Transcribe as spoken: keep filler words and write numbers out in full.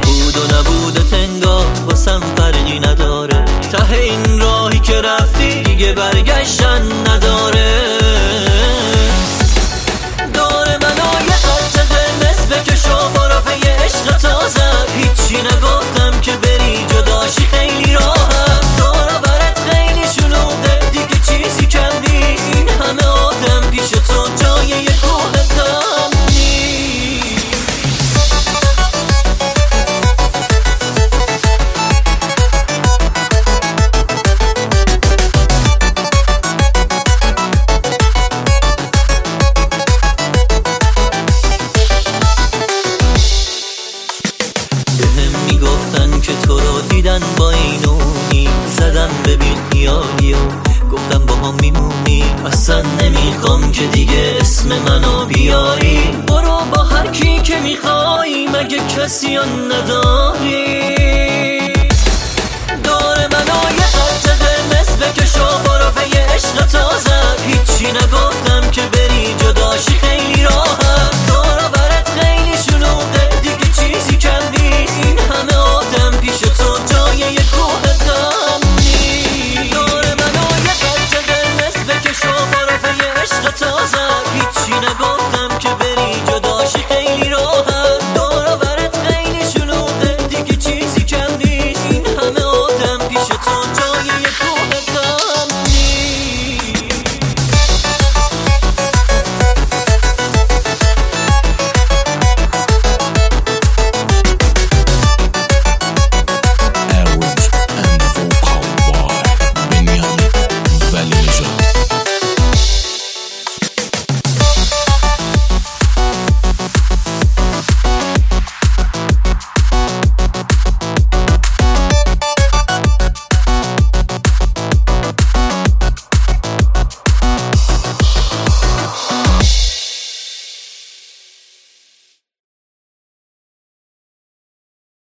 بود و نبودت انگار واسم فرقی نداره. ته این راهی که رفتی دیگه برگشتن نداره. داره منو یه خط قرمز بکش و برو پی عشق تازه. هیچی نگفتم که بری جداشی خیلی راحت. داره برات خیلی شلوغه دیگه چیزی کم نیست. این همه آدم پیش تو جای یه کوه کم نیست. میگفتن که تو رو دیدن با اینونی. زدم به بیخیالی و گفتم با هم میمونی. اصلا نمیخوام که دیگه اسم منو بیاری. برو با هر کی که میخوای مگه کسی نداری. داره منو یه خط قرمز بکش و برو پی عشق تازه. هیچی نگو